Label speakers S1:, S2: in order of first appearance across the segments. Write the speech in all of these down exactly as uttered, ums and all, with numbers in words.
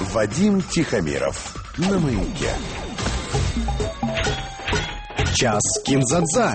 S1: Вадим Тихомиров на Маяке.
S2: Час Кинзадза.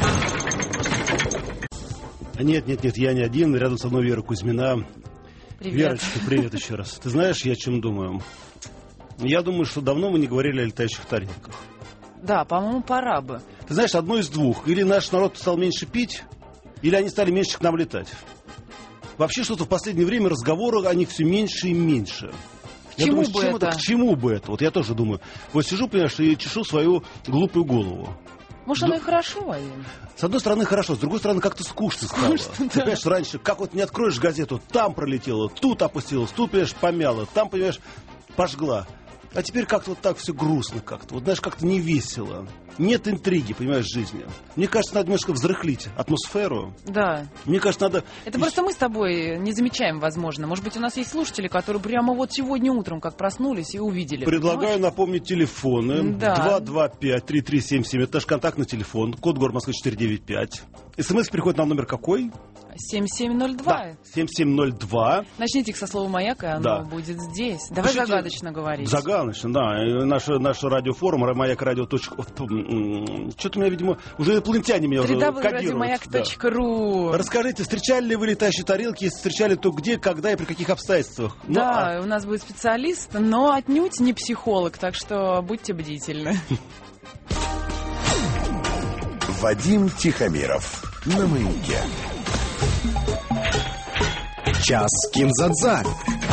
S3: Нет, нет, нет, я не один. Рядом со мной Вера Кузьмина.
S4: Привет.
S3: Верочка, привет еще раз. Ты знаешь, я о чем думаю? Я думаю, что давно мы не говорили о летающих тарелках.
S4: Да, по-моему, пора бы.
S3: Ты знаешь, одно из двух. Или наш народ стал меньше пить, или они стали меньше к нам летать. Вообще что-то в последнее время разговоры о них все меньше и меньше.
S4: К
S3: Я
S4: чему
S3: думаю,
S4: бы
S3: чем
S4: это?
S3: К чему бы это? Вот я тоже думаю. Вот сижу, понимаешь, и чешу свою глупую голову.
S4: Может,
S3: Ну,
S4: оно и хорошо, Вадим?
S3: С одной стороны, хорошо, с другой стороны, как-то скучно стало.
S4: Скучно,
S3: Ты
S4: да.
S3: понимаешь, раньше, как вот не откроешь газету, там пролетела, тут опустилась, тут, понимаешь, помяла, там, понимаешь, пожгла. А теперь как-то вот так все грустно как-то. Вот, знаешь, как-то не весело. Нет интриги, понимаешь, в жизни. Мне кажется, надо немножко взрыхлить атмосферу.
S4: Да.
S3: Мне кажется, надо...
S4: Это просто мы с тобой не замечаем, возможно. Может быть, у нас есть слушатели, которые прямо вот сегодня утром как проснулись и увидели.
S3: Предлагаю
S4: Понимаешь?
S3: напомнить телефоны.
S4: Да.
S3: два два пять три три семь семь. Это наш контактный телефон. Код город Москвы четыре девять пять. СМС приходит на номер какой?
S4: семь семь ноль два.
S3: Да, семь семь ноль два.
S4: Начните их со слова «Маяк», и оно
S3: Да.
S4: будет здесь. Давай
S3: Пишите-
S4: загадочно говорить.
S3: Загадочно, да. И Наш, наш радиофорум маяк радио. Что-то меня, видимо, уже инопланетяне меня уже
S4: дабл ю
S3: кодируют.
S4: радиомаяк
S3: Да.
S4: точка ру.
S3: Расскажите, встречали ли вы летающие тарелки? Если встречали, то где, когда и при каких обстоятельствах? Ну,
S4: Да,
S3: а-
S4: у нас будет специалист, но отнюдь не психолог, так что будьте бдительны.
S1: Вадим Тихомиров на Маяке.
S2: Час Кинзадза.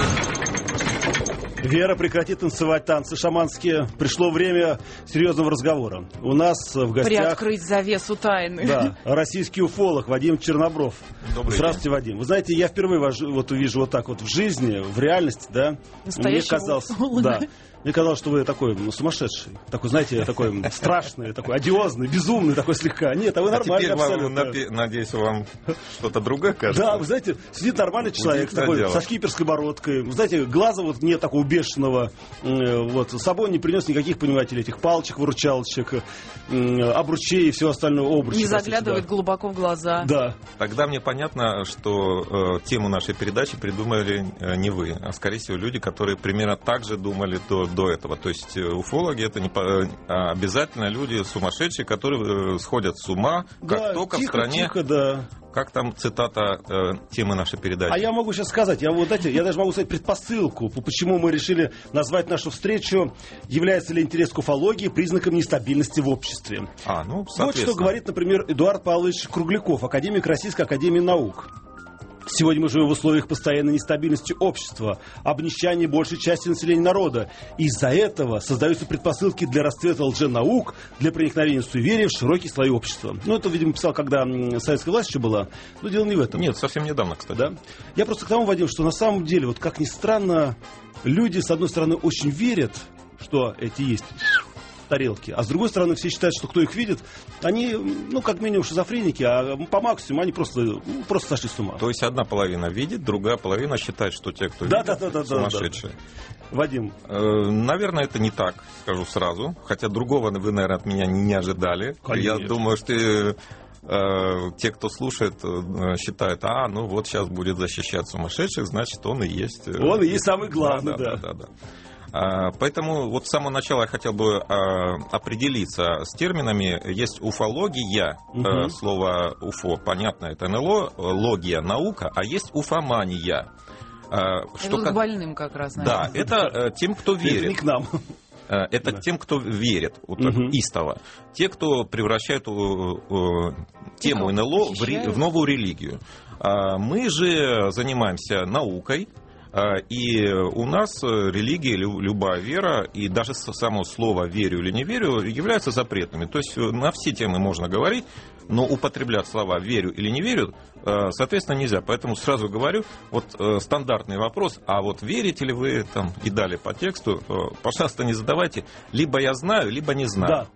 S3: Вера, прекрати танцевать танцы шаманские. Пришло время серьезного разговора. У нас в гостях...
S4: Приоткрыть завесу тайны.
S3: Да, российский уфолог Вадим Чернобров.
S5: Добрый
S3: Здравствуйте, Вадим. Вы знаете, я впервые вас вот увижу вот так вот в жизни, в реальности, да.
S4: Настоящего
S3: Мне казалось,
S4: уфолога.
S3: да. Мне казалось, что вы такой ну, сумасшедший, такой, знаете, такой страшный, такой одиозный, безумный, такой слегка. Нет, а вы
S5: А
S3: нормальный
S5: теперь вам,
S3: абсолютно.
S5: напи- надеюсь, вам что-то другое кажется?
S3: Да, вы знаете, сидит нормальный человек,
S5: Удивительное
S3: такой,
S5: дело.
S3: со шкиперской бородкой. Вы знаете, глаза вот нет такого бешеного. э, Вот, с собой не принес никаких, понимаете ли, этих палочек, выручалочек, э, обручей и всего остального обруча.
S4: Не заглядывает глубоко в глаза.
S3: Да.
S5: Тогда мне понятно, что э, тему нашей передачи придумали э, не вы, а, скорее всего, люди, которые примерно так же думали до, до этого. То есть э, уфологи — это не по- э, а обязательно люди сумасшедшие, которые э, сходят с ума, как
S3: Да,
S5: только
S3: тихо,
S5: в стране...
S3: Тихо, да.
S5: Как там цитата э, темы нашей передачи?
S3: А я могу сейчас сказать, я, вот, знаете, я даже могу сказать предпосылку, по- почему мы решили назвать нашу встречу «Является ли интерес к уфологии признаком нестабильности в обществе?».
S5: А, ну,
S3: Вот
S5: соответственно.
S3: что говорит, например, Эдуард Павлович Кругляков, академик Российской академии наук. Сегодня мы живем в условиях постоянной нестабильности общества, обнищания большей части населения народа. Из-за этого создаются предпосылки для расцвета лженаук, для проникновения суеверия в широкие слои общества. Ну, это, видимо, писал, когда м, советская власть еще была. Но дело не в этом.
S5: Нет, совсем недавно, кстати.
S3: Да? Я просто к тому, Вадим, что на самом деле, вот как ни странно, люди, с одной стороны, очень верят, что эти есть тарелки, а с другой стороны, все считают, что кто их видит, они, ну, как минимум, шизофреники, а по максимуму они просто, ну, просто сошли с ума.
S5: То есть одна половина видит, другая половина считает, что те, кто
S3: Да,
S5: видит,
S3: да, да, да, да,
S5: сумасшедшие.
S3: Вадим,
S5: Э, Наверное, это не так, скажу сразу. Хотя другого вы, наверное, от меня не ожидали.
S3: Конечно.
S5: Я думаю, что э, э, те, кто слушает, э, считают, а, ну вот сейчас будет защищать сумасшедших, значит, он и есть. э,
S3: он и есть самый главный,
S5: да.
S3: да.
S5: да, да, да. А, Поэтому вот с самого начала я хотел бы а, определиться с терминами. Есть уфология,
S3: Мгм.
S5: э, слово уфо, понятно, это эн эл о, логия, наука, а есть уфомания. А,
S4: Это вот
S5: ка-
S4: к больным как раз,
S5: Да,
S4: наверное.
S5: это э, тем, кто
S3: Это не
S5: верит.
S3: к нам.
S5: Э, Это
S3: Да.
S5: тем, кто верит, вот так,
S3: Мгм.
S5: истово. Те, кто превращает э, э, тему
S4: Тихо,
S5: эн эл о в, ре-
S4: похищают.
S5: в новую религию. А Мы же занимаемся наукой, а, и у нас религия, лю- любая вера, и даже с- само слово «верю» или «не верю» являются запретными. То есть на все темы можно говорить, но употреблять слова «верю» или «не верю», э, соответственно, нельзя. Поэтому сразу говорю, вот э, стандартный вопрос, а вот верите ли вы там и далее по тексту, э, пожалуйста, не задавайте. Либо я знаю, либо не знаю.
S3: Да.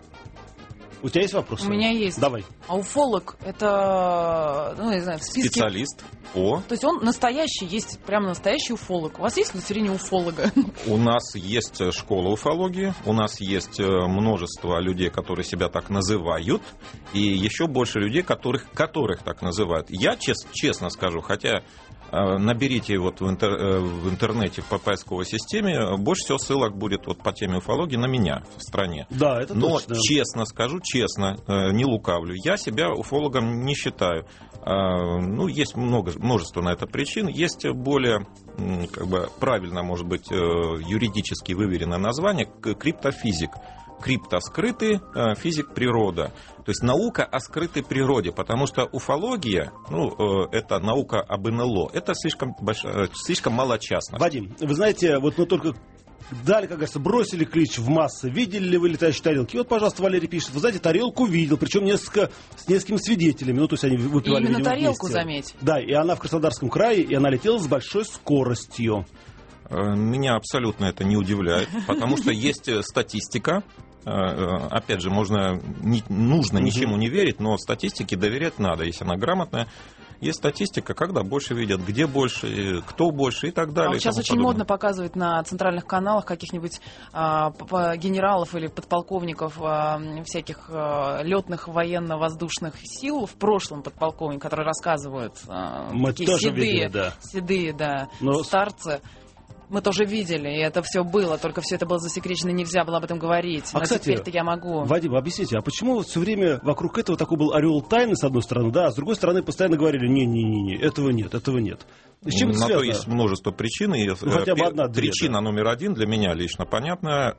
S3: У тебя есть вопросы?
S4: У меня есть.
S3: Давай.
S4: А уфолог это, ну, не знаю, в списке...
S5: Специалист по...
S4: То есть он настоящий, есть прям настоящий уфолог. У вас есть удостоверение уфолога?
S5: У нас есть школа уфологии, у нас есть множество людей, которые себя так называют, и еще больше людей, которых, которых так называют. Я чес, честно скажу, хотя Наберите вот в, интер, в интернете по поисковой системе, больше всего ссылок будет вот по теме уфологии на меня в стране.
S3: Да, это
S5: Но
S3: точно.
S5: честно скажу, честно, не лукавлю, я себя уфологом не считаю. Ну, есть много, множество на это причин. Есть более, как бы, правильно, может быть, юридически выверенное название — криптофизик. Крипто — скрытый, физик — природа. То есть наука о скрытой природе, потому что уфология, ну, это наука об эн эл о, это слишком, большая, слишком мало частности.
S3: Вадим, вы знаете, вот мы только дали, как говорится, бросили клич в массы. Видели ли вы летающие тарелки? И вот, пожалуйста, Валерий пишет, вы знаете, тарелку видел, причем несколько, с несколькими свидетелями. Ну, то есть они выпивали,
S4: именно
S3: видимо,
S4: тарелку,
S3: вместе.
S4: заметь.
S3: Да, и она в Краснодарском крае, и она летела с большой скоростью.
S5: Меня абсолютно это не удивляет, потому что есть статистика. Опять же, можно, не, нужно ничему не верить, но статистике доверять надо, если она грамотная. Есть статистика, когда больше видят, где больше, кто больше и так далее.
S4: А вот сейчас очень
S5: подобное.
S4: модно показывать на центральных каналах каких-нибудь а, генералов или подполковников а, всяких а, летных военно-воздушных сил, в прошлом подполковник, которые рассказывают а,
S3: Мы
S4: такие
S3: тоже
S4: седые,
S3: видели, да.
S4: седые да,
S3: Но...
S4: старцы. Мы тоже видели, и это все было, только все это было засекречено, нельзя было об этом говорить.
S3: А,
S4: Но
S3: кстати,
S4: теперь-то я могу.
S3: Вадим, объясните, а почему все время вокруг этого такой был ореол тайны, с одной стороны, да, а с другой стороны постоянно говорили, не-не-не, этого нет, этого нет. С чем это
S5: На
S3: связано?
S5: то есть множество причин. И
S3: ну, хотя бы одна-две.
S5: Причина
S3: да.
S5: номер один для меня лично понятная.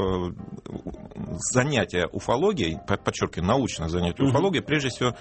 S5: Занятие уфологией, подчеркиваю, научное занятие угу. уфологией, прежде всего,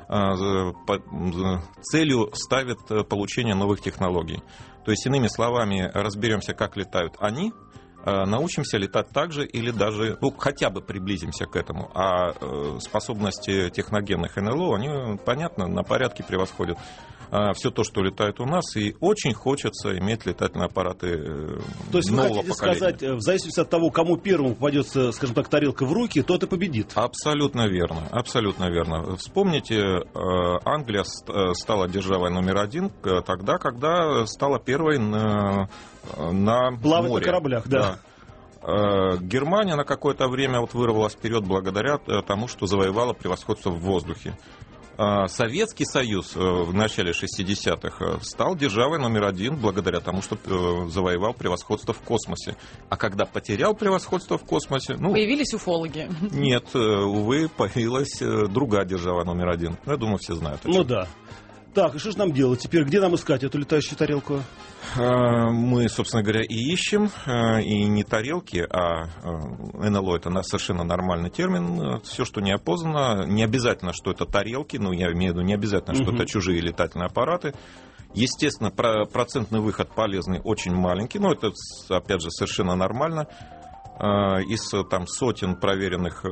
S5: целью ставит получение новых технологий. То есть, иными словами, разберемся, как летают они, научимся летать так же или даже, ну, хотя бы приблизимся к этому. А способности техногенных эн эл о, они, понятно, на порядке превосходят все то, что летает у нас, и очень хочется иметь летательные аппараты нового поколения.
S3: То есть вы хотите сказать, в зависимости от того, кому первому попадется, скажем так, тарелка в руки, тот и победит? Абсолютно
S5: верно, абсолютно верно. Вспомните, Англия стала державой номер один тогда, когда стала первой на, на
S3: плавать
S5: море.
S3: на кораблях, да.
S5: да. Германия на какое-то время вот вырвалась вперед благодаря тому, что завоевала превосходство в воздухе. Советский Союз в начале шестидесятых стал державой номер один благодаря тому, что завоевал превосходство в космосе. А когда потерял превосходство в космосе... Ну,
S4: появились уфологи.
S5: Нет, увы, появилась другая держава номер один. Я думаю, все знают.
S3: Ну да. Так, и что же нам делать теперь? Где нам искать эту летающую тарелку?
S5: Мы, собственно говоря, и ищем, и не тарелки, а эн эл о — это совершенно нормальный термин. Все, что не опознано, не обязательно, что это тарелки, ну, я имею в виду, не обязательно, что угу. это чужие летательные аппараты. Естественно, процентный выход полезный очень маленький, но это, опять же, совершенно нормально. Из там, сотен проверенных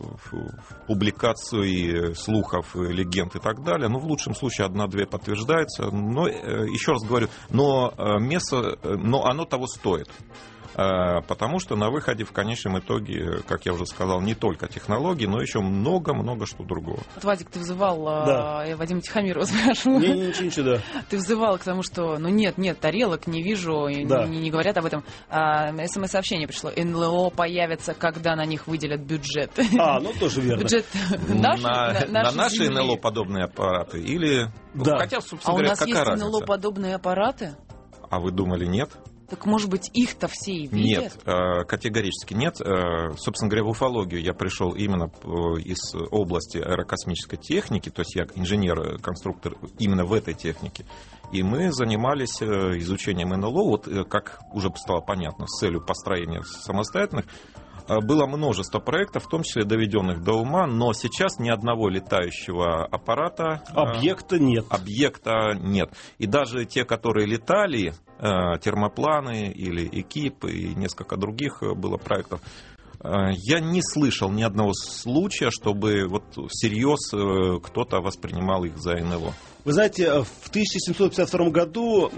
S5: публикаций, слухов, легенд и так далее, ну, в лучшем случае одна-две подтверждается. Но, еще раз говорю, но, место, но оно того стоит. Потому что на выходе в конечном итоге, как я уже сказал, не только технологии, но еще много-много что другого.
S4: Вот, Вадик, ты взывал,
S3: да.
S4: я Вадима Тихомирова спрашиваю.
S3: Не, не, ничего, ничего, да.
S4: Ты взывал к тому, что, ну нет, нет, тарелок не вижу, да. не, не говорят об этом. А, СМС-сообщение пришло, эн эл о появится, когда на них выделят бюджет.
S3: А, ну тоже верно.
S4: Бюджет наш,
S5: на,
S4: на,
S5: на наши эн эл о подобные аппараты или...
S3: Да.
S5: Хотя, собственно
S4: а
S5: говоря,
S4: у нас
S5: какая
S4: есть
S5: разница?
S4: эн эл о подобные аппараты?
S5: А вы думали, нет?
S4: Так, может быть, их-то все и видят?
S5: Нет, категорически нет. Собственно говоря, в уфологию я пришел именно из области аэрокосмической техники, то есть я инженер-конструктор именно в этой технике. И мы занимались изучением эн эл о, вот как уже стало понятно, с целью построения самостоятельных. Было множество проектов, в том числе доведенных до ума, но сейчас ни одного летающего аппарата...
S3: Объекта нет.
S5: Объекта нет. И даже те, которые летали, термопланы или Экип и несколько других было проектов, я не слышал ни одного случая, чтобы вот всерьез кто-то воспринимал их за эн эл о.
S3: Вы знаете, в тысяча семьсот пятьдесят втором году...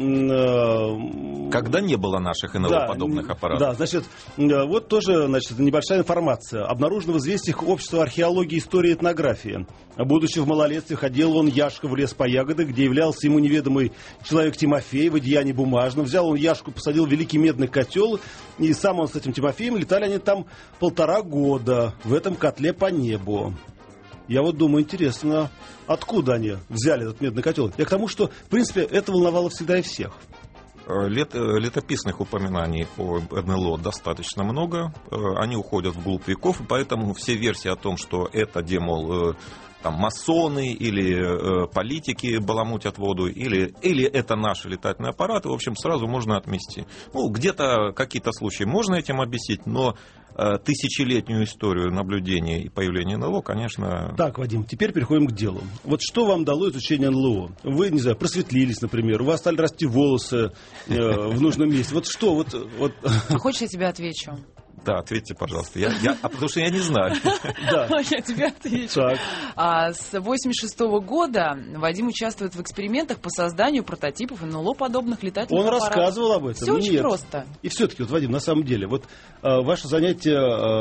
S3: Э,
S5: Когда не было наших эн эл о-подобных да, аппаратов.
S3: Да, значит, вот тоже значит, небольшая информация. Обнаружено в известиях общества археологии, истории и этнографии. Будучи в малолетстве, ходил он Яшка в лес по ягоды, где являлся ему неведомый человек Тимофей в одеянии бумажном. Взял он Яшку, посадил в великий медный котел, и сам он с этим Тимофеем, летали они там полтора года в этом котле по небу. Я вот думаю, интересно, откуда они взяли этот медный котел? Я к тому, что, в принципе, это волновало всегда и всех.
S5: Лет, летописных упоминаний о эн эл о достаточно много. Они уходят вглубь веков, и поэтому все версии о том, что это, демол, там, масоны или э, политики баламутят воду, или, или это наши летательные аппараты, в общем, сразу можно отмести. Ну, где-то какие-то случаи можно этим объяснить, но э, тысячелетнюю историю наблюдения и появления эн эл о, конечно...
S3: Так, Вадим, теперь переходим к делу. Вот что вам дало изучение эн эл о? Вы, не знаю, просветлились, например, у вас стали расти волосы э, в нужном месте. Вот что? Вот, вот...
S4: А хочешь, я тебе отвечу?
S5: Да, ответьте, пожалуйста. Я, я, а потому что я не знаю.
S3: Да.
S4: Я тебе отвечу. А, с восемьдесят шестого года Вадим участвует в экспериментах по созданию прототипов эн эл о-подобных летательных
S3: Он
S4: аппаратов.
S3: рассказывал об этом.
S4: Все очень
S3: Нет.
S4: просто.
S3: И все-таки, вот, Вадим, на самом деле, вот э, ваше занятие,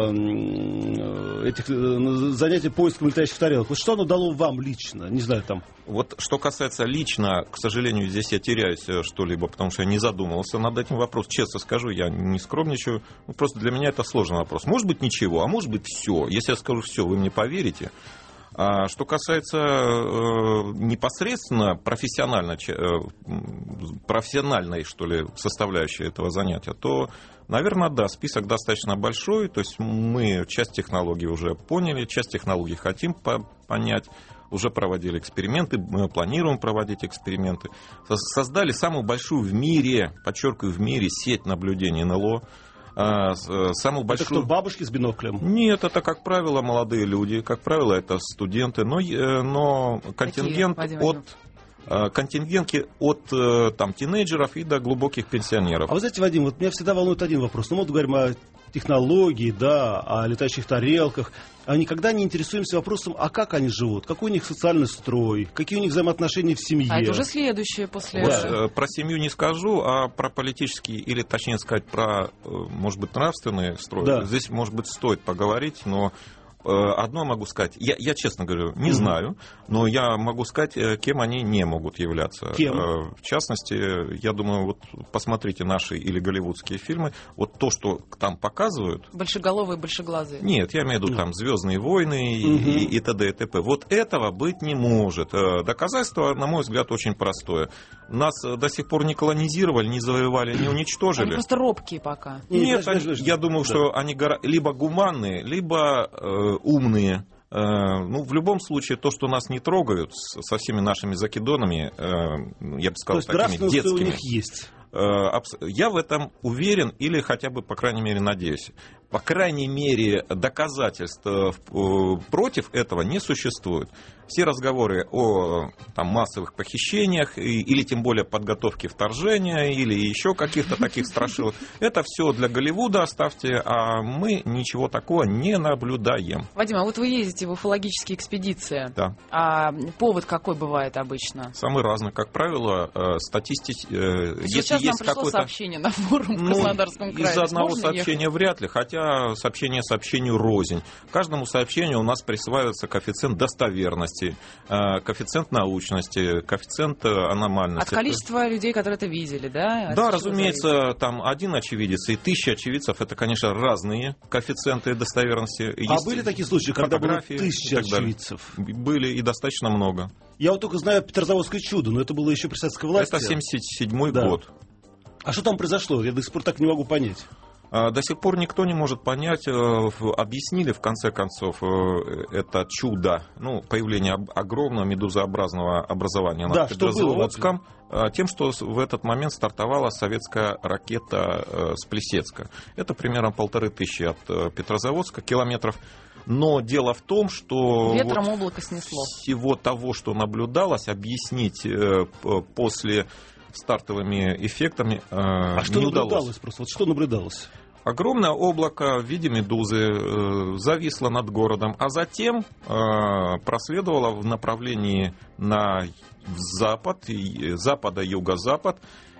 S3: э, этих, э, занятие поиском летающих тарелок, вот что оно дало вам лично? Не знаю, там...
S5: Вот что касается лично, к сожалению, здесь я теряюсь что-либо, потому что я не задумывался над этим вопросом. Честно скажу, я не скромничаю. Ну, просто для меня это сложный вопрос. Может быть, ничего, а может быть, все. Если я скажу все, вы мне поверите. А что касается э, непосредственно профессионально, э, профессиональной, что ли, составляющей этого занятия, то, наверное, да, список достаточно большой. То есть мы часть технологий уже поняли, часть технологий хотим по- понять. Уже проводили эксперименты, мы планируем проводить эксперименты. Создали самую большую в мире, подчеркиваю, в мире сеть наблюдений эн эл о. Самую большую...
S3: Это кто, бабушки с биноклем?
S5: Нет, это, как правило, молодые люди, как правило, это студенты, но, но контингент
S4: Какие,
S5: от... контингентки от там, тинейджеров и до глубоких пенсионеров.
S3: А вы знаете, Вадим, вот меня всегда волнует один вопрос. Ну, мы говорим о технологии, да, о летающих тарелках. А никогда не интересуемся вопросом, а как они живут, какой у них социальный строй, какие у них взаимоотношения в семье.
S4: А это уже следующее после...
S5: Вот, э, про семью не скажу, а про политический, или точнее сказать, про, э, может быть, нравственный строй. Да. Здесь, может быть, стоит поговорить, но одно могу сказать, я, я честно говорю, не mm-hmm. знаю, но я могу сказать, кем они не могут являться.
S3: Кем?
S5: В частности, я думаю, вот посмотрите наши или голливудские фильмы, вот то, что там показывают.
S4: Большеголовые, большеглазые.
S5: Нет, я имею в виду там «Звездные войны» и, mm-hmm. и, и т.д. и т.п. Вот этого быть не может. Доказательство, на мой взгляд, очень простое. Нас до сих пор не колонизировали, не завоевали, не уничтожили.
S4: Они просто робкие пока.
S5: Нет, Нет они, я думаю, да. что они либо гуманные, либо э, умные. Э, ну, в любом случае, то, что нас не трогают со всеми нашими закидонами, э, я бы сказал,
S3: то есть
S5: такими детскими.
S3: У них есть.
S5: Я в этом уверен или хотя бы, по крайней мере, надеюсь. По крайней мере, доказательств против этого не существует. Все разговоры о там, массовых похищениях или тем более подготовке вторжения или еще каких-то таких страшилок, это все для Голливуда оставьте, а мы ничего такого не наблюдаем.
S4: Вадим, а вот вы ездите в уфологические экспедиции.
S5: Да.
S4: А повод какой бывает обычно?
S5: Самый разный. Как правило, статистики...
S4: Сейчас нам пришло какое-то... сообщение на форум в
S5: ну,
S4: Краснодарском крае.
S5: Из-за одного
S4: Можно
S5: сообщения ехать? Вряд ли, хотя сообщение сообщению рознь. Каждому сообщению у нас присваивается коэффициент достоверности, коэффициент научности, коэффициент аномальности.
S4: От количества людей, которые это видели, да? От
S5: да, разумеется, там один очевидец и тысяча очевидцев, это, конечно, разные коэффициенты достоверности.
S3: А Есть были такие случаи, когда было тысяча очевидцев?
S5: Были и достаточно много.
S3: Я вот только знаю Петрозаводское чудо, но это было еще при советской власти.
S5: Это семьдесят седьмой
S3: да.
S5: год.
S3: А что там произошло? Я до сих пор так не могу понять.
S5: До сих пор никто не может понять, объяснили в конце концов это чудо, ну, появление огромного медузообразного образования
S3: да,
S5: над Петрозаводском, тем, что в этот момент стартовала советская ракета с Плесецка. Это примерно полторы тысячи от Петрозаводска километров. Но дело в том, что
S4: ветром
S5: вот
S4: облако снесло.
S5: Всего того, что наблюдалось, объяснить после стартовыми эффектами
S3: а
S5: не
S3: что
S5: удалось.
S3: наблюдалось просто? Вот что наблюдалось?
S5: Огромное облако в виде медузы э, зависло над городом, а затем э, проследовало в направлении на запад, запада, юго-запад,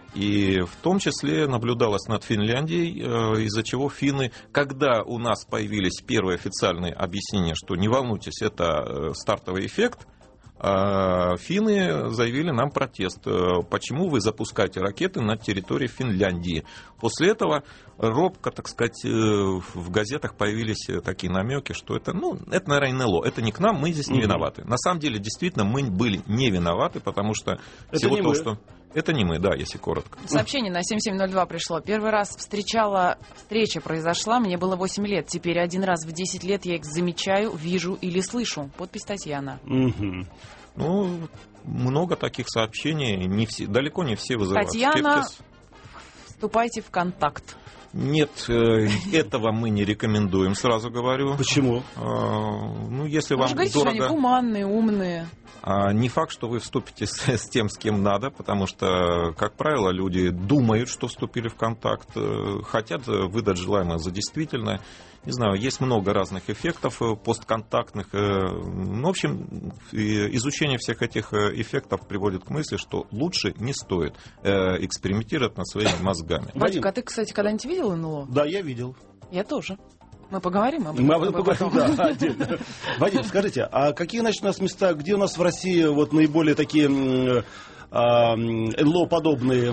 S5: и в том числе наблюдалось над Финляндией, э, из-за чего финны, когда у нас появились первые официальные объяснения, что не волнуйтесь, это стартовый эффект, финны заявили нам протест. Почему вы запускаете ракеты на территории Финляндии? После этого робко, так сказать, в газетах появились такие намеки, что это, ну, это, наверное, эн эл о, это не к нам, мы здесь не виноваты. На самом деле, действительно, мы были не виноваты, потому что
S3: это
S5: всего
S3: не
S5: то,
S3: мы.
S5: что... Это не мы, да, если коротко.
S4: Сообщение на семь семь ноль два пришло. Первый раз встречала, встреча произошла, мне было восемь лет. Теперь один раз в десять лет я их замечаю, вижу или слышу. Подпись Татьяна.
S3: Мгм.
S5: Ну, много таких сообщений, не все, далеко не все вызывают
S4: Татьяна,
S5: скепсис.
S4: вступайте в контакт.
S5: Нет, э, этого мы не рекомендуем, сразу говорю.
S3: Почему?
S5: Э, Ну, если
S4: Вы
S5: вам
S4: же говорите, что они
S5: дорого...
S4: гуманные, умные.
S5: А не факт, что вы вступите с, с тем, с кем надо, потому что, как правило, люди думают, что вступили в контакт, э, хотят выдать желаемое за действительное. Не знаю, есть много разных эффектов э, постконтактных. э, ну, В общем, и изучение всех этих э, эффектов приводит к мысли, что лучше не стоит э, экспериментировать над своими мозгами.
S4: Вадик, а ты, кстати, когда-нибудь видел эн эл о?
S3: Да, я видел.
S4: Я тоже. Мы поговорим об этом.
S3: Мы об этом
S4: с тобой
S3: поговорим,
S4: потом.
S3: да, отдельно. Вадим, скажите, а какие, значит, у нас места, где у нас в России вот наиболее такие м, а, м, эн эл о-подобные,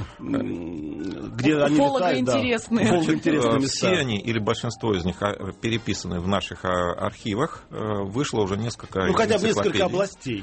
S3: м, где они летают, да,
S4: Уфологоинтересные.
S3: уфологоинтересные
S5: Э,
S3: места?
S5: Все они, или большинство из них, а, переписаны в наших а, архивах. Э, Вышло уже несколько
S3: Ну, хотя бы
S5: энциклопедий.
S3: несколько областей.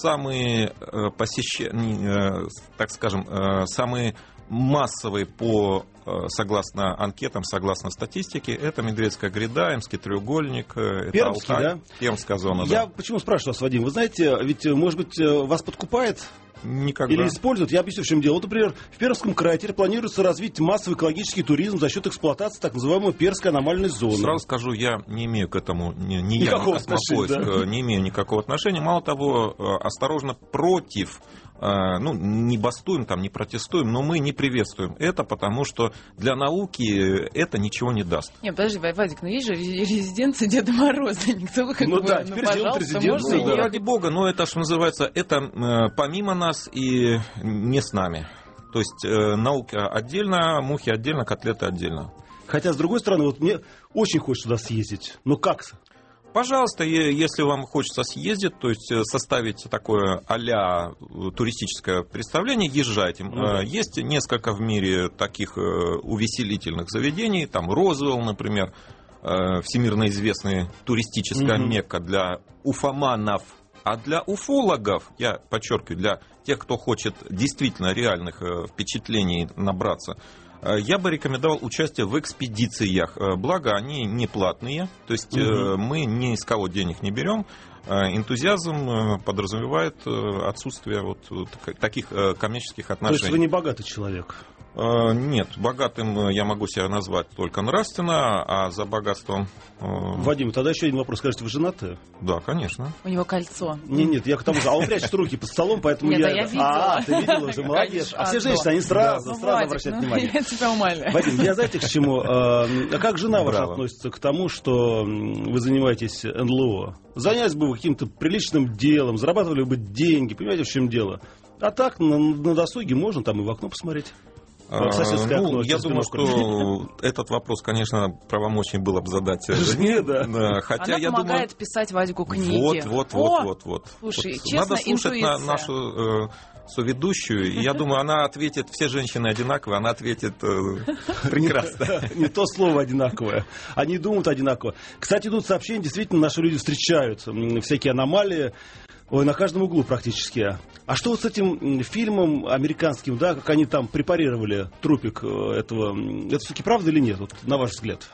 S5: Самые э, посещения, так скажем, э, самые массовые по, э, согласно анкетам, согласно статистике, это Медведская гряда, Эмский треугольник, э, это
S3: Пермский,
S5: Алтай,
S3: да?
S5: Пермская зона,
S3: Я
S5: да.
S3: почему спрашиваю вас, Вадим? Вы знаете, ведь, может быть, вас подкупает
S5: Никогда.
S3: или используют? Я объясню, в чем дело. Вот, например, в Пермском крае теперь планируется развить массовый экологический туризм за счет эксплуатации так называемой Пермской аномальной зоны.
S5: Сразу скажу, я не имею к этому, ни, ни я,
S3: Никакого
S5: ни Космопоиск,
S3: отношения,
S5: э, не имею никакого отношения. Мало того, э, осторожно против, э, ну, не бастуем, там, не протестуем, но мы не приветствуем это, потому что для науки это ничего не даст.
S4: Не, подожди, Вадик, но есть же резиденция Деда Мороза. Никто как
S3: Ну
S4: бы,
S3: да,
S4: ну,
S3: теперь делают
S4: пожалуйста,
S3: резиденцию,
S4: можно
S3: да.
S5: Ну,
S4: ехать.
S5: ради бога, но это, что называется, это э, помимо нас и не с нами. То есть э, наука отдельно, мухи отдельно, котлеты отдельно.
S3: Хотя, с другой стороны, вот мне очень хочется туда съездить. Ну как?
S5: Пожалуйста, е- если вам хочется съездить, то есть э, составить такое а-ля э, туристическое представление, езжайте.
S3: Ну да.
S5: Э, Есть несколько в мире таких э, увеселительных заведений, там Розвелл, например, э, всемирно известная туристическая
S3: Мгм.
S5: мекка для уфоманов. А для уфологов, я подчеркиваю, для тех, кто хочет действительно реальных э, впечатлений набраться, э, я бы рекомендовал участие в экспедициях. Э, Благо, они не платные, то есть э,
S3: Мгм.
S5: мы ни с кого денег не берем. Э, Энтузиазм э, подразумевает э, отсутствие вот э, так- таких э, коммерческих
S3: То есть
S5: отношений.
S3: вы не богатый человек.
S5: Э, Нет, богатым э, я могу себя назвать только нравственно, а за богатством... э,
S3: Вадим, тогда еще один вопрос. Скажите, вы женаты?
S5: Да, конечно.
S4: У него кольцо.
S3: Нет, нет, я к тому же. А он прячет руки под столом, поэтому
S4: Нет,
S3: я...
S4: а я видела.
S3: А, ты видела уже, молодец. А все женщины, они сразу,
S4: Ну,
S3: сразу
S4: Вадик,
S3: обращают
S4: ну,
S3: внимание.
S4: я тебя умоляю.
S3: Вадим, я знаете к чему? А а как жена ваша
S5: Браво.
S3: относится к тому, что м, вы занимаетесь эн эл о? Занялись бы вы каким-то приличным делом, зарабатывали бы деньги, понимаете, в чем дело? А так, на, на досуге можно там и в окно посмотреть.
S5: А,
S3: В соседское
S5: ну,
S3: окно
S5: я
S3: через
S5: думаю,
S3: бинокль.
S5: что этот вопрос, конечно, правомочнее было бы задать э,
S3: Жене, да.
S5: Да, Хотя
S4: Она
S5: я
S4: помогает
S5: думаю...
S4: писать Вадику книги.
S5: Вот, вот,
S4: О,
S5: вот, вот, вот.
S4: слушай,
S5: Вот
S4: честно,
S5: надо слушать на-
S4: интуиция.
S5: нашу э, соведущую, и я думаю, она ответит, все женщины одинаковые, она ответит э, прекрасно.
S3: Не то слово одинаковое. Они думают одинаково. Кстати, идут сообщения, действительно, наши люди встречают м, всякие аномалии. Ой, на каждом углу практически. А что вот с этим м, фильмом американским, да, как они там препарировали трупик э, этого, м, это все-таки правда или нет, вот, на ваш взгляд?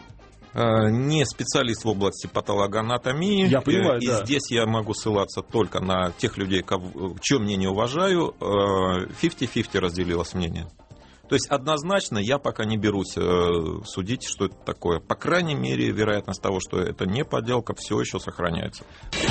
S5: Э, Не специалист в области патологоанатомии.
S3: Я понимаю,
S5: Э, И
S3: да.
S5: здесь я могу ссылаться только на тех людей, кого- чье мнение уважаю. пятьдесят на пятьдесят разделилось мнение. То есть однозначно я пока не берусь э, судить, что это такое. По крайней мере, вероятность того, что это не подделка, все еще сохраняется.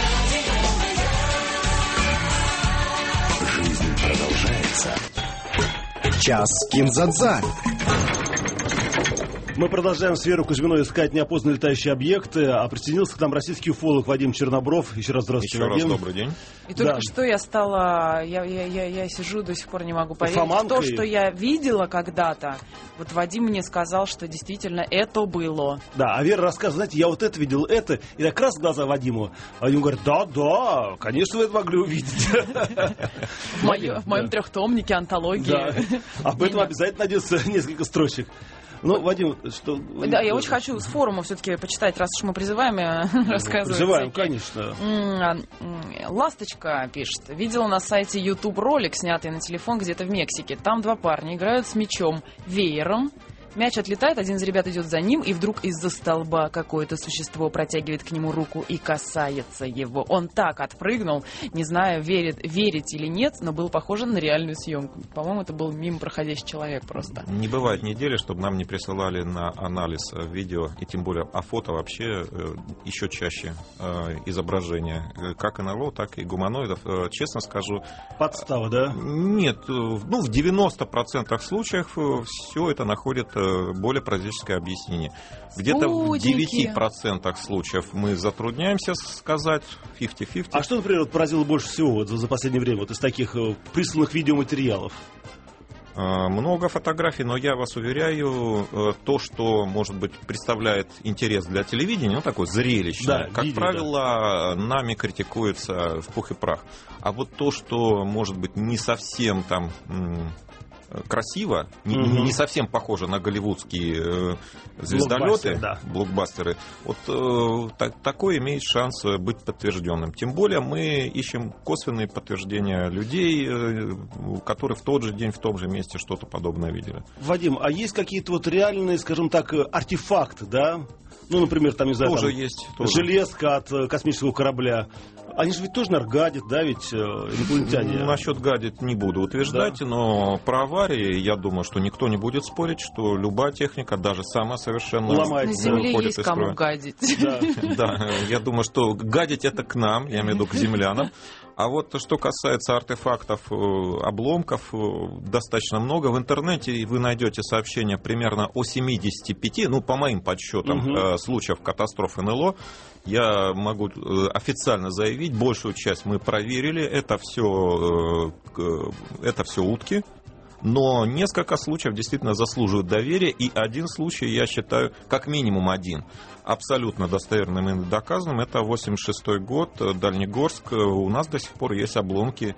S1: Жизнь продолжается.
S2: Час Кинзадза.
S3: Мы продолжаем с Верой Кузьминой искать неопознанные летающие объекты, а присоединился к нам российский уфолог Вадим Чернобров. Еще раз здравствуйте,
S5: Еще
S3: Вадим.
S5: раз добрый день.
S4: И только
S3: Да.
S4: что я стала, я, я, я, я сижу, до сих пор не могу поверить в то,
S3: Фоманкой.
S4: что я видела когда-то. Вот Вадим мне сказал, что действительно это было.
S3: Да, а Вера рассказывает, знаете, я вот это видел, это, и так раз глаза Вадиму. А Вадим говорит, да, да, конечно, вы это могли увидеть.
S4: В, моё- в моем трехтомнике антологии.
S3: Да. Об этом обязательно найдется несколько строчек. Ну, Вадим, что...
S4: Да, я очень хочу с форума все-таки почитать, раз уж мы призываем э, рассказывать.
S3: Призываем,
S4: всякие.
S3: конечно.
S4: М, м, Ласточка пишет. Видела на сайте YouTube ролик, снятый на телефон где-то в Мексике. Там два парня играют с мячом, веером. Мяч отлетает, один из ребят идет за ним, и вдруг из-за столба какое-то существо протягивает к нему руку и касается его. Он так отпрыгнул, не знаю, верит, верить или нет, но был похоже на реальную съемку. По-моему, это был мимо проходящий человек просто.
S5: Не бывает недели, чтобы нам не присылали на анализ видео, и тем более, а фото вообще еще чаще изображения. Как эн эл о, так и гуманоидов. Честно скажу...
S3: Подстава, да?
S5: Нет, ну в девяноста процентах случаев все это находит более прозаическое объяснение. Где-то в девяти процентах случаев мы затрудняемся сказать пятьдесят на пятьдесят.
S3: А что, например, вот поразило больше всего вот за, за последнее время вот из таких э, присланных видеоматериалов?
S5: Много фотографий, но я вас уверяю, то, что, может быть, представляет интерес для телевидения, ну, такое зрелищное,
S3: да,
S5: как
S3: видео,
S5: правило, да. нами критикуется в пух и прах. А вот то, что, может быть, не совсем там... красиво, не,
S3: угу.
S5: не совсем похоже на голливудские э, звездолеты,
S3: блокбастеры, да.
S5: блокбастеры. Вот э, так, такой имеет шанс быть подтвержденным. Тем более мы ищем косвенные подтверждения людей, э, которые в тот же день, в том же месте что-то подобное видели.
S3: Вадим, а есть какие-то вот реальные, скажем так, артефакты, да? Ну, например, там, не знаю,
S5: тоже
S3: там,
S5: есть, тоже.
S3: железка от космического корабля. Они же ведь тоже, наверное, гадят, да, ведь э, инопланетяне?
S5: Насчет гадить не буду утверждать, да. но про аварии, я думаю, что никто не будет спорить, что любая техника, даже самая совершенная,
S3: ломается.
S4: На Земле
S5: выходит
S4: есть
S5: из
S4: кому
S5: строя.
S4: гадить.
S3: Да.
S5: Да, я думаю, что гадить это к нам, я имею в виду к землянам. А вот что касается артефактов, обломков, достаточно много. В интернете вы найдете сообщения примерно о семидесяти пяти, ну, по моим подсчетам, угу. случаев катастроф эн эл о. Я могу официально заявить, большую часть мы проверили, это все, это все утки. Но несколько случаев действительно заслуживают доверия, и один случай, я считаю, как минимум один, абсолютно достоверным и доказанным, это восемьдесят шестой год, Дальнегорск. У нас до сих пор есть обломки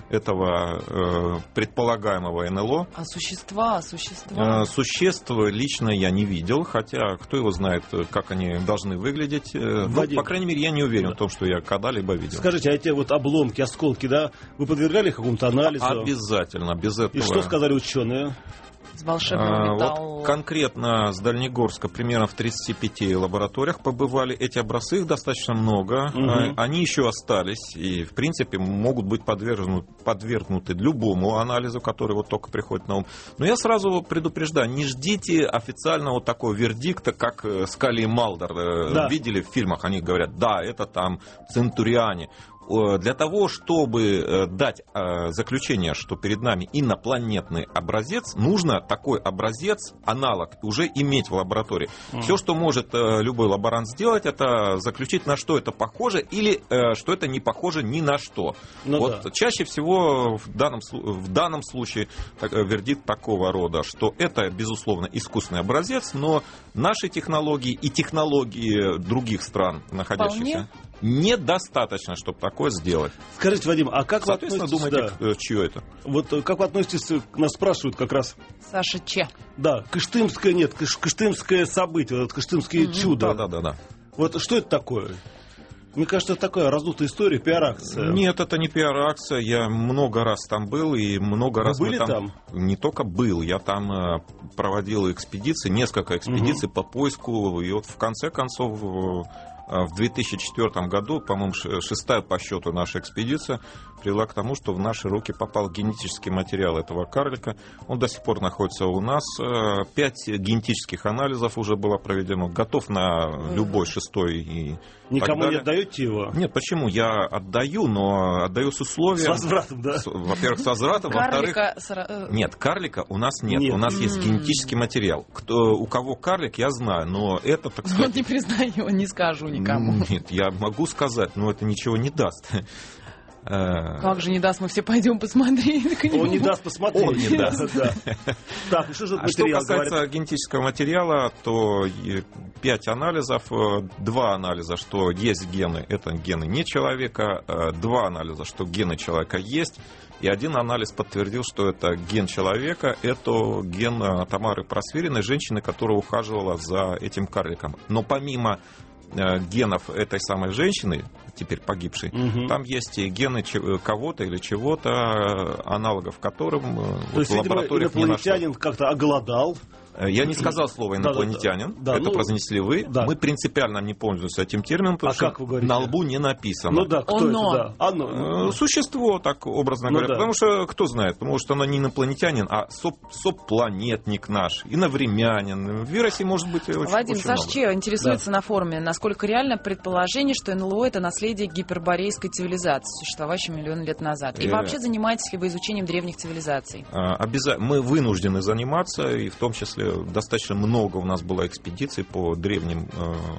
S5: этого э, предполагаемого эн эл о.
S4: А существа, существа?
S5: Э, существ лично я не видел, хотя кто его знает, как они должны выглядеть. Э, ну, по крайней мере, я не уверен да. в том, что я когда-либо видел.
S3: Скажите, а эти вот обломки, осколки, да, вы подвергали какому-то анализу?
S5: Обязательно, без этого.
S3: И что сказали ученые?
S4: С волшебным металлом.
S5: Вот конкретно с Дальнегорска примерно в тридцати пяти лабораториях побывали. Эти образцы, их достаточно много. Угу. Они еще остались и, в принципе, могут быть подвергнуты, подвергнуты любому анализу, который вот только приходит на ум. Но я сразу предупреждаю, не ждите официального такого вердикта, как Скали и Малдер. Да. Видели в фильмах, они говорят, да, это там центуриане. Для того, чтобы дать заключение, что перед нами инопланетный образец, нужно такой образец, аналог, уже иметь в лаборатории. Mm. Все, что может любой лаборант сделать, это заключить, на что это похоже, или что это не похоже ни на что. Ну, вот да. Чаще всего в данном, в данном случае вердикт такого рода, что это, безусловно, искусственный образец, но наши технологии и технологии других стран, находящихся... Вполне. Недостаточно, чтобы такое сделать.
S3: Скажите, Вадим, а как вы относитесь...
S5: думаете,
S3: да,
S5: чье это?
S3: Вот как вы относитесь, нас спрашивают как раз...
S4: Саша Че.
S3: Да, Кыштымское, нет, Кыштымское событие, вот Кыштымское mm-hmm. чудо.
S5: Да, да, да, да.
S3: Вот что это такое? Мне кажется, это такая раздутая история, пиар-акция.
S5: Нет, это не пиар-акция. Я много раз там был, и много
S3: Вы
S5: раз
S3: были
S5: мы там...
S3: там?
S5: Не только был, я там проводил экспедиции, несколько экспедиций угу. по поиску, и вот в конце концов В две тысячи четвёртом году, по-моему, шестая по счету наша экспедиция привела к тому, что в наши руки попал генетический материал этого карлика. Он до сих пор находится у нас. Пять генетических анализов уже было проведено. Готов на любой шестой и
S3: Никому
S5: так
S3: не
S5: далее.
S3: отдаете его?
S5: Нет, почему? Я отдаю, но отдаю с условием.
S3: С возвратом, да?
S5: С- Во-первых, с возвратом. Во-вторых,
S4: Карлика сра-
S5: нет, карлика у нас нет.
S3: Нет.
S5: У нас есть
S4: М.
S5: генетический материал. Кто, у кого карлик, я знаю, но это, так
S4: Вот
S5: сказать...
S4: не признаю, не скажу никому.
S5: Нет, я могу сказать, но это ничего не даст. Э,
S4: Как же не даст, мы все пойдем посмотреть.
S3: Он не даст посмотреть.
S5: Он не даст.
S3: Да. Так, ну что же
S5: А что
S3: материал
S5: касается
S3: говорит?
S5: генетического материала, то и пять анализов, э, два анализа, что есть гены, это гены не человека, э, два анализа, что гены человека есть, и один анализ подтвердил, что это ген человека, это ген э, Тамары Просвериной, женщины, которая ухаживала за этим карликом. Но помимо э, генов этой самой женщины, теперь погибшей,
S3: Мгм.
S5: там есть и гены че- кого-то или чего-то, э, аналогов которым э,
S3: То
S5: вот
S3: есть,
S5: в
S3: видимо,
S5: лабораториях не нашли.
S3: инопланетянин как-то оголодал.
S5: Я не сказал слово
S3: Да-да-да.
S5: инопланетянин,
S3: Да,
S5: это
S3: ну,
S5: произнесли вы.
S3: да.
S5: Мы принципиально не пользуемся этим термином, потому
S3: А
S5: что
S3: как вы говорите?
S5: на лбу не написано.
S3: Ну да, кто
S4: Оно.
S3: это? Да. Оно.
S5: Э, Существо, так образно
S3: Ну
S5: говоря.
S3: да.
S5: Потому что, кто знает, потому что оно не инопланетянин, а соп- сопланетник наш, иновремянин. В Вирусе может быть очень,
S4: Вадим,
S5: очень
S4: Саш
S5: много.
S4: Че интересуется на форуме, насколько реально предположение, что эн эл о это наследие гиперборейской цивилизации, существовавшей миллион лет назад. И
S5: Э.
S4: вообще занимаетесь ли вы изучением древних цивилизаций?
S5: Обязательно. Мы вынуждены заниматься, и в том числе достаточно много у нас было экспедиций по древним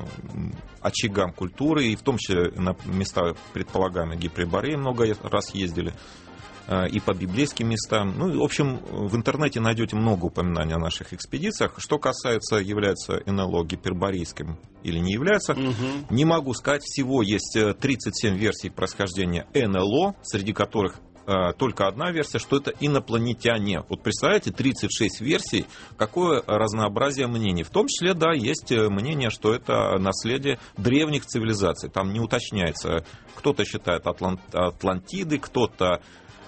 S5: э, очагам культуры, и в том числе на места предполагаемой Гипербореи много раз ездили, э, и по библейским местам. Ну, и, в общем, в интернете найдете много упоминаний о наших экспедициях. Что касается, является эн эл о гиперборейским или не является,
S3: Мгм.
S5: не могу сказать. Всего есть э, тридцать семь версий происхождения эн эл о, среди которых э, только одна версия, что это инопланетяне. Вот представляете, тридцать шесть версий, какое разнообразие мнений. В том числе, да, есть э, мнение, что это наследие древних цивилизаций. Там не уточняется. Кто-то считает Атлан- Атлантиды, кто-то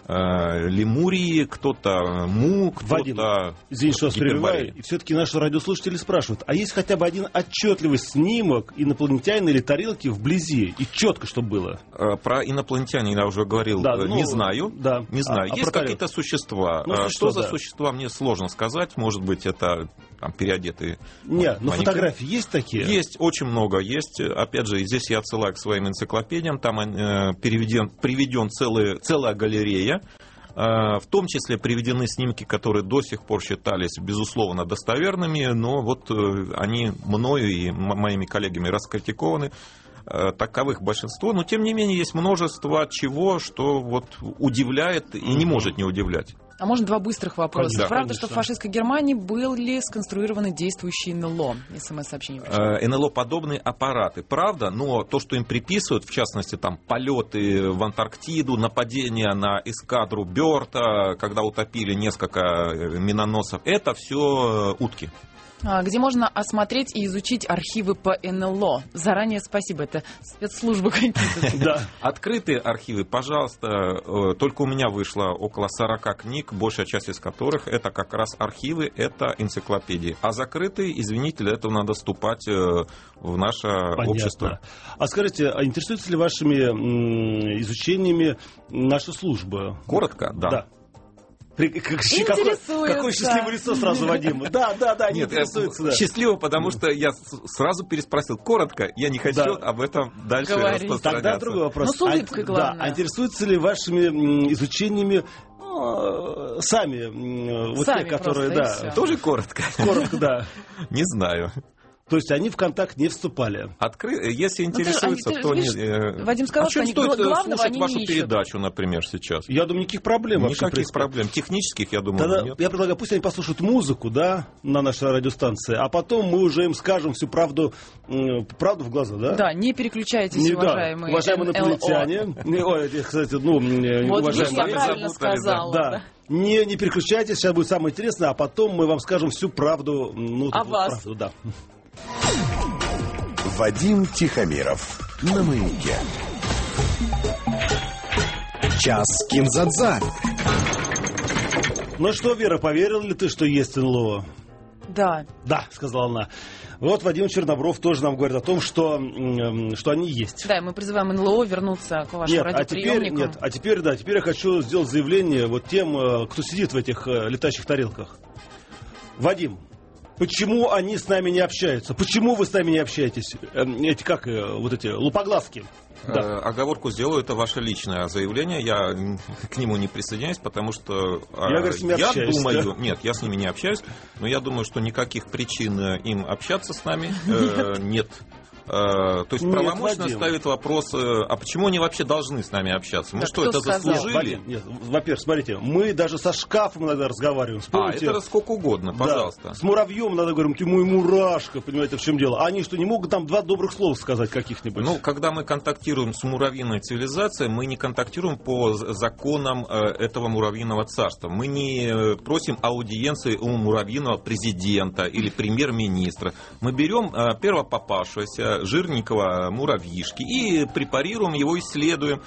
S5: э, Лемурии, кто-то Му,
S3: Вадим,
S5: кто-то
S3: Извини, что вас
S5: Гипербореи.
S3: перебиваю. И все-таки наши радиослушатели спрашивают, а есть хотя бы один отчетливый снимок инопланетянина или тарелки вблизи? И четко, чтобы было.
S5: Э, Про инопланетяне я уже говорил,
S3: Да,
S5: э,
S3: ну,
S5: не знаю.
S3: да.
S5: Не знаю.
S3: А- а
S5: Есть
S3: про
S5: какие-то существа.
S3: Ну,
S5: Э,
S3: существа,
S5: что за
S3: да.
S5: существа, мне сложно сказать. Может быть, это там, переодетые.
S3: Не, ну
S5: манекен.
S3: фотографии есть такие?
S5: Есть, очень много есть. Опять же, здесь я отсылаю к своим энциклопедиям. Там э, переведен, приведен целый, целая галерея. Э, в том числе приведены снимки, которые до сих пор считались, безусловно, достоверными, но вот э, они мною и м- моими коллегами раскритикованы. Э, Таковых большинство, но тем не менее есть множество чего, что вот удивляет и не может не удивлять.
S4: А можно два быстрых вопроса?
S5: Да,
S4: Правда,
S3: конечно.
S4: что в фашистской Германии были сконструированы действующие эн эл о? СМС-сообщение пришло.
S5: Э, эн эл о-подобные аппараты, правда, но то, что им приписывают, в частности, там полеты в Антарктиду, нападения на эскадру Бёрта, когда утопили несколько э, миноносцев, это все утки.
S4: А, где можно осмотреть и изучить архивы по эн эл о? Заранее спасибо, это спецслужбы какие-то.
S3: Да.
S5: Открытые архивы, пожалуйста, э, только у меня вышло около сорока книг, большая часть из которых это как раз архивы, это энциклопедии. А закрытые, извините, для этого надо вступать э, в наше
S3: Понятно.
S5: общество.
S3: А скажите, а интересуется ли вашими м, изучениями наша служба?
S5: Коротко, да.
S3: Да. При- как- щ- Какое,
S4: Интересуется.
S3: какое счастливое лицо сразу, Вадим. Да, да, да, они
S5: Нет,
S3: интересуются.
S5: я
S3: Да.
S5: счастливо, потому что я с- сразу переспросил коротко, я не хочу
S3: Да.
S5: об этом дальше
S4: Говорить.
S5: распространяться.
S3: Тогда другой вопрос.
S4: Ну, с улыбкой,
S3: А,
S4: главное.
S3: Да, а интересуются ли вашими м, изучениями э, сами, м, вот
S4: Сами
S3: те, которые,
S4: просто, и
S3: да,
S4: всё.
S5: Тоже коротко?
S3: коротко, да.
S5: Не знаю.
S3: То есть они в контакт не вступали.
S5: Откры... Если
S4: Ну, ты-
S5: интересуется,
S4: они-
S5: то...
S4: ты
S5: не-
S4: видишь,
S5: э,
S4: Вадим сказал,
S5: а
S4: что
S5: чем
S4: они
S5: стоит
S4: гла- главного
S5: слушать
S4: они
S5: вашу
S4: не ищут.
S5: передачу, например, сейчас?
S3: Я думаю, никаких проблем вообще, в
S5: Никаких
S3: принципе.
S5: проблем. Технических, я думаю,
S3: Тогда
S5: нет.
S3: я предлагаю, пусть они послушают музыку, да, на нашей радиостанции, а потом мы уже им скажем всю правду, м, правду в глаза, да?
S4: Да, не переключайтесь,
S3: Не, да.
S4: уважаемые
S3: уважаемые
S4: эн эл о.
S3: инопланетяне. Не, ой, эти, кстати, ну, м,
S4: Вот видишь, я
S3: уважаемые...
S4: правильно
S5: запутали, да.
S4: сказала.
S3: Да.
S4: да.
S3: Не, не переключайтесь, сейчас будет самое интересное, а потом мы вам скажем всю правду. Ну,
S4: О
S3: вот
S4: вас.
S3: правду, да.
S1: Вадим Тихомиров на Маяке.
S2: Час Кинзадза.
S3: Ну что, Вера, поверила ли ты, что есть эн эл о?
S4: Да.
S3: Да, сказала она. Вот Вадим Чернобров тоже нам говорит о том, что, что они есть.
S4: Да, мы призываем эн эл о вернуться к вашим
S3: нет,
S4: радиоприемникам.
S3: А теперь, нет, а теперь, да, теперь я хочу сделать заявление вот тем, кто сидит в этих летающих тарелках. Вадим, почему они с нами не общаются? Почему вы с нами не общаетесь? Эти, как, вот эти лупоглазки. Да.
S5: Оговорку сделаю, это ваше личное заявление, я к нему не присоединяюсь, потому что
S3: я, говорю, с ними
S5: я
S3: общаюсь,
S5: думаю,
S3: да?
S5: нет, я с ними не общаюсь, но я думаю, что никаких причин им общаться с нами э, нет. То есть
S3: нет,
S5: правомочно
S3: Вадим.
S5: ставит вопрос, а почему они вообще должны с нами общаться? Мы
S4: да
S5: что, это
S4: сказал?
S5: заслужили?
S3: Вадим, нет, во-первых, смотрите, мы даже со шкафом иногда разговариваем. Вспомните,
S5: а, это сколько угодно, пожалуйста.
S3: Да, с муравьем иногда говорим, ты мой мурашка, понимаете, в чем дело. А они что, не могут там два добрых слова сказать каких-нибудь?
S5: Ну, когда мы контактируем с муравьиной цивилизацией, мы не контактируем по законам этого муравьиного царства. Мы не просим аудиенции у муравьиного президента или премьер-министра. Мы берем первопопавшегося, жирненького муравьишки и препарируем его, исследуем.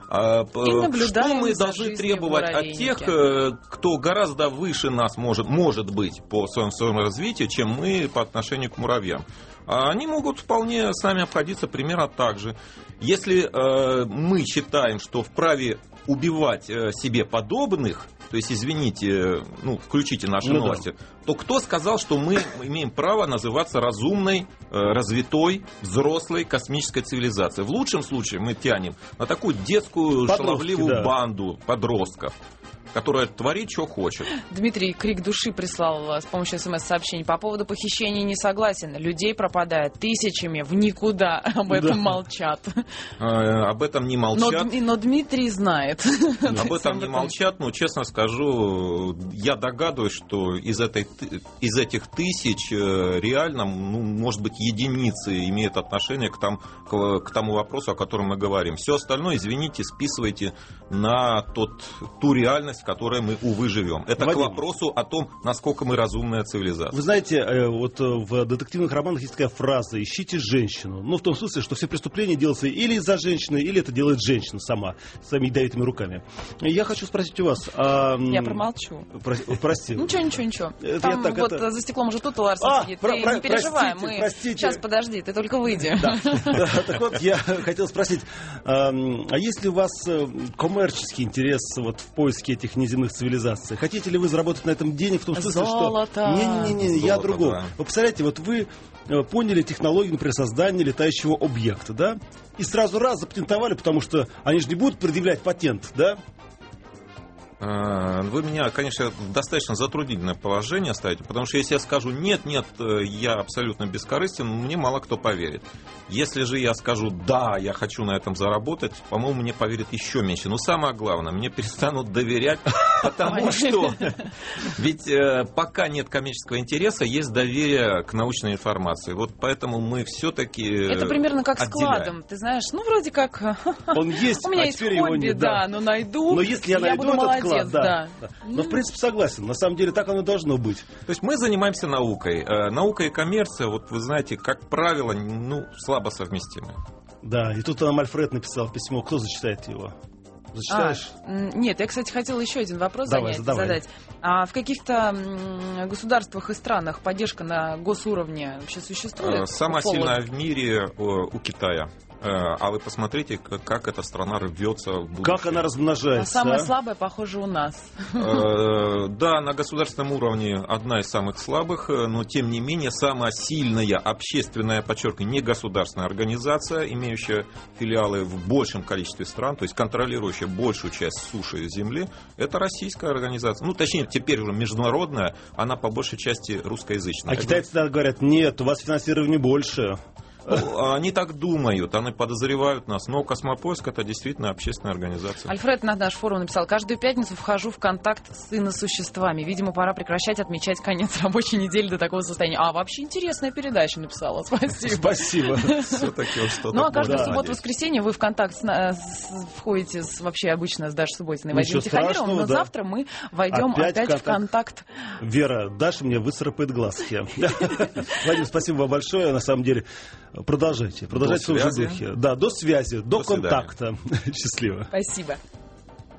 S4: И
S5: что мы должны требовать от тех, кто гораздо выше нас может, может быть по своему, своему развитию, чем мы по отношению к муравьям? Они могут вполне с нами обходиться примерно так же. Если э, мы считаем, что вправе убивать э, себе подобных, то есть, извините, ну, включите наши
S3: ну,
S5: новости,
S3: да.
S5: то кто сказал, что мы имеем право называться разумной, э, развитой, взрослой космической цивилизацией? В лучшем случае мы тянем на такую детскую,
S3: Подростки,
S5: шаловливую
S3: да.
S5: банду подростков, которая творит, что хочет.
S4: Дмитрий крик души прислал с помощью смс-сообщений. По поводу похищений не согласен. Людей пропадает тысячами в никуда. Об этом
S3: да.
S4: молчат.
S5: А, об этом не молчат.
S4: Но, но Дмитрий знает.
S5: Об этом не молчат, но, честно скажу, я догадываюсь, что из, этой, из этих тысяч реально, ну, может быть, единицы имеют отношение к, там, к, к тому вопросу, о котором мы говорим. Все остальное, извините, списывайте на тот, ту реальность, в которой мы, увы, живем. Это
S3: Вадим,
S5: к вопросу о том, насколько мы разумная цивилизация.
S3: Вы знаете, вот в детективных романах есть такая фраза «ищите женщину». Ну, в том смысле, что все преступления делаются или из-за женщины, или это делает женщина сама, своими ядовитыми руками. Я хочу спросить у вас... А...
S4: Я промолчу.
S3: Про... Прости.
S4: Ничего, ничего, ничего.
S3: Это
S4: Там
S3: так,
S4: вот
S3: это...
S4: за стеклом уже тут Ларсон
S3: а,
S4: сидит.
S3: про-
S4: Ты
S3: про-
S4: не переживай.
S3: простите,
S4: Мы...
S3: простите.
S4: Сейчас, подожди, ты только выйди.
S3: Да. Так вот, я хотел спросить, а есть ли у вас коммерческий интерес вот в поиске этих неземных цивилизаций? Хотите ли вы заработать на этом денег в том смысле,
S4: Золото.
S3: что... Не-не-не, я
S5: Золото,
S3: другого.
S5: да.
S3: Вы представляете, вот вы поняли технологию, например, создания летающего объекта, да? И сразу раз запатентовали, потому что они же не будут предъявлять патент, да?
S5: Вы меня, конечно, в достаточно затруднительное положение ставите, потому что если я скажу «нет, нет, я абсолютно бескорыстен», мне мало кто поверит. Если же я скажу «да, я хочу на этом заработать», по-моему, мне поверят еще меньше. Но самое главное, мне перестанут доверять, потому что ведь пока нет коммерческого интереса, есть доверие к научной информации. Вот поэтому мы все-таки
S4: Это примерно как с кладом. Ты знаешь, ну, вроде как...
S3: Он есть,
S4: у меня
S3: а
S4: есть
S3: теперь его
S4: хобби,
S3: нет.
S4: да, но найду,
S3: Но если я найду
S4: буду
S3: этот
S4: молодец,
S3: клад, да.
S4: да.
S3: да. Но, в принципе, согласен. На самом деле, так оно должно быть.
S5: То есть мы занимаемся наукой. Наука и коммерция, вот вы знаете, как правило, ну, слабо совместимы.
S3: Да, и тут нам Альфред написал письмо. Кто зачитает его? Зачитаешь?
S4: А, нет, я, кстати, хотела еще один вопрос
S3: Давай,
S4: занять,
S3: давай.
S4: задать. А в каких-то м, государствах и странах поддержка на госуровне вообще существует?
S5: Самая
S4: Уфолог?
S5: сильная в мире у Китая. А вы посмотрите, как эта страна рвется в будущее.
S3: Как она размножается?
S4: А самая
S3: а?
S4: слабая, похоже, у нас.
S5: Да, на государственном уровне одна из самых слабых, но тем не менее самая сильная общественная, подчеркиваю, не государственная организация, имеющая филиалы в большем количестве стран, то есть контролирующая большую часть суши и земли, это российская организация. Ну, точнее, теперь уже международная, она по большей части русскоязычная.
S3: А китайцы тогда говорят, нет, у вас финансирование больше.
S5: Ну, они так думают, они подозревают нас, но Космопоиск — это действительно общественная организация.
S4: Альфред на наш форум написал: каждую пятницу вхожу в контакт с иносуществами. Видимо, пора прекращать отмечать конец рабочей недели до такого состояния. А, вообще интересная передача написала. Спасибо.
S3: Спасибо.
S5: Все-таки что-то.
S4: Ну, а каждую
S3: Да.
S4: субботу-воскресенье вы в контакт с, с- входите с, вообще обычно с Дашей Субботиной и
S3: Ничего
S4: Вадимом Тихомировым,
S3: страшного,
S4: но
S3: да.
S4: завтра мы войдем
S3: Опять
S4: опять,
S3: в
S4: в контакт.
S3: Вера, Даша мне выцарапает глазки. Вадим, спасибо вам большое. На самом деле, продолжайте. Продолжайте в том же
S5: связи.
S3: духе. Да, до связи, до
S5: До свидания.
S3: контакта. Счастливо.
S4: Спасибо.